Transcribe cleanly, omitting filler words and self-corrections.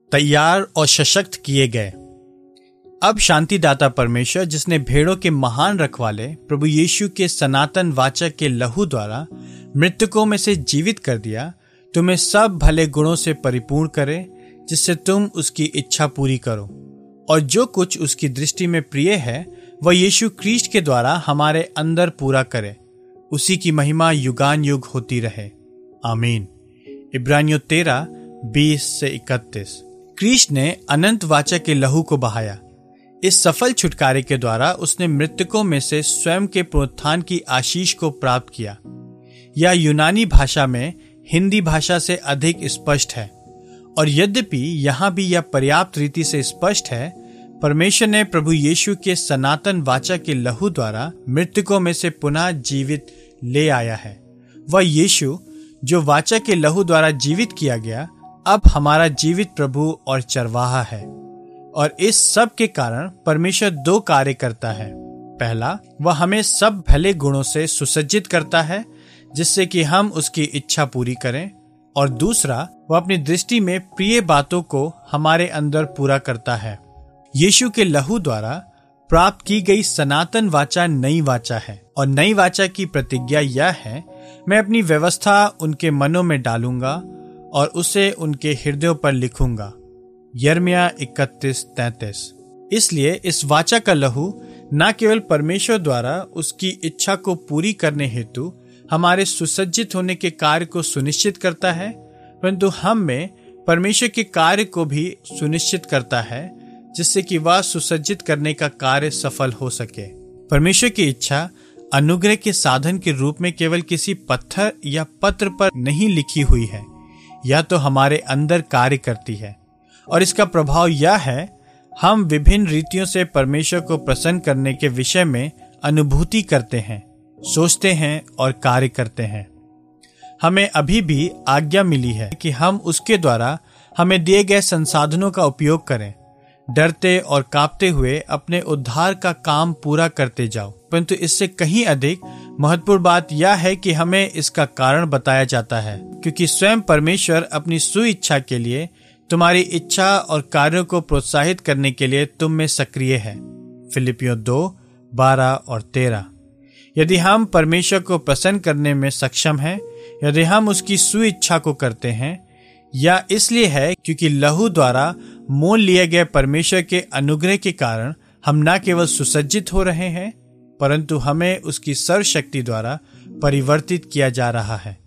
तैयार और सशक्त किए गए। अब शांतिदाता परमेश्वर, जिसने भेड़ों के महान रखवाले प्रभु यीशु के सनातन वाचा के लहू द्वारा मृतकों में से जीवित कर दिया, तुम्हें सब भले गुणों से परिपूर्ण करे, जिससे तुम उसकी इच्छा पूरी करो, और जो कुछ उसकी दृष्टि में प्रिय है वह यीशु ख्रीष्ट के द्वारा हमारे अंदर पूरा करे। उसी की महिमा युगान युग होती रहे। आमीन। इब्रानियों 13:20-31। ख्रीष्ट ने अनंत वाचा के लहू को बहाया। इस सफल छुटकारे के द्वारा उसने मृतकों में से स्वयं के पुनरुत्थान की आशीष को प्राप्त किया। यह यूनानी भाषा में हिंदी भाषा से अधिक स्पष्ट है, और यद्यपि यहाँ भी यह पर्याप्त रीति से स्पष्ट है, परमेश्वर ने प्रभु यीशु के सनातन वाचा के लहू द्वारा मृतकों में से पुनः जीवित ले आया है। वह यीशु जो वाचा के लहू द्वारा जीवित किया गया, अब हमारा जीवित प्रभु और चरवाहा है। और इस सब के कारण परमेश्वर दो कार्य करता है। पहला, वह हमें सब भले गुणों से सुसज्जित करता है, जिससे कि हम उसकी इच्छा पूरी करें, और दूसरा, वह अपनी दृष्टि में प्रिय बातों को हमारे अंदर पूरा करता है। यीशु के लहू द्वारा प्राप्त की गई सनातन वाचा नई वाचा है, और नई वाचा की प्रतिज्ञा यह है, मैं अपनी व्यवस्था उनके मनों में डालूंगा और उसे उनके हृदयों पर लिखूंगा। यिर्मयाह 31:33। इसलिए इस वाचा का लहू न केवल परमेश्वर द्वारा उसकी इच्छा को पूरी करने हेतु हमारे सुसज्जित होने के कार्य को सुनिश्चित करता है, परंतु हम में परमेश्वर के कार्य को भी सुनिश्चित करता है, जिससे कि वह सुसज्जित करने का कार्य सफल हो सके। परमेश्वर की इच्छा अनुग्रह के साधन के रूप में केवल किसी पत्थर या पत्र पर नहीं लिखी हुई है, यह तो हमारे अंदर कार्य करती है, और इसका प्रभाव यह है, हम विभिन्न रीतियों से परमेश्वर को प्रसन्न करने के विषय में अनुभूति करते हैं, सोचते हैं और कार्य करते हैं। हमें अभी भी आज्ञा मिली है कि हम उसके द्वारा हमें दिए गए संसाधनों का उपयोग करें, डरते और कांपते हुए अपने उद्धार का काम पूरा करते जाओ। परंतु इससे कहीं अधिक महत्वपूर्ण बात यह है कि हमें इसका कारण बताया जाता है, क्योंकि स्वयं परमेश्वर अपनी सुइच्छा के लिए तुम्हारी इच्छा और कार्यों को प्रोत्साहित करने के लिए तुम में सक्रिय है। फिलिपियों 2:12 और 13। यदि हम परमेश्वर को प्रसन्न करने में सक्षम हैं, यदि हम उसकी सुइच्छा को करते हैं, या इसलिए है क्योंकि लहू द्वारा मोल लिए गए परमेश्वर के अनुग्रह के कारण हम न केवल सुसज्जित हो रहे हैं, परंतु हमें उसकी सर्वशक्ति द्वारा परिवर्तित किया जा रहा है।